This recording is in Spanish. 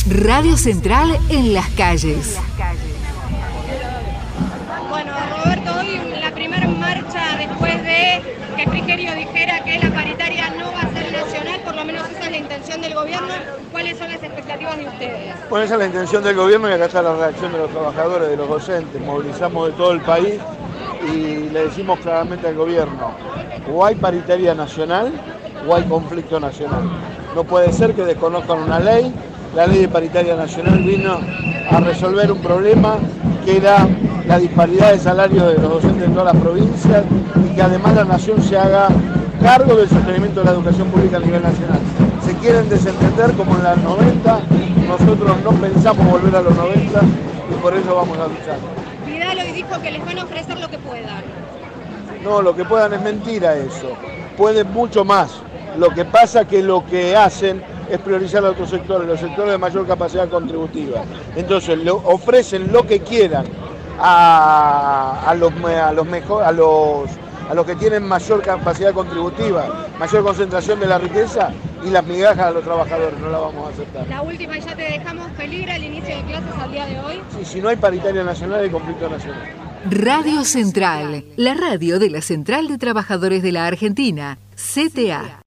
Radio Central en las calles. Bueno, Roberto, hoy la primera marcha después de que Frigerio dijera que la paritaria no va a ser nacional, por lo menos esa es la intención del gobierno. ¿Cuáles son las expectativas de ustedes? Bueno, esa es la intención del gobierno y acá está la reacción de los trabajadores, de los docentes. Movilizamos de todo el país y le decimos claramente al gobierno, o hay paritaria nacional o hay conflicto nacional. No puede ser que desconozcan una ley. La ley de paritaria nacional vino a resolver un problema que era la disparidad de salario de los docentes en todas las provincias y que además la nación se haga cargo del sostenimiento de la educación pública a nivel nacional. Se quieren desentender como en los 90, nosotros no pensamos volver a los 90 y por eso vamos a luchar. Vidal hoy dijo que les van a ofrecer lo que puedan. No, lo que puedan es mentira eso. Pueden mucho más. Lo que pasa que lo que hacen es priorizar a otros sectores, los sectores de mayor capacidad contributiva. Entonces ofrecen lo que quieran a los que tienen mayor capacidad contributiva, mayor concentración de la riqueza y las migajas a los trabajadores, no la vamos a aceptar. La última y ya te dejamos, ¿peligra el inicio de clases al día de hoy? Sí, si no hay paritaria nacional hay conflicto nacional. Radio Central, la radio de la Central de Trabajadores de la Argentina, CTA.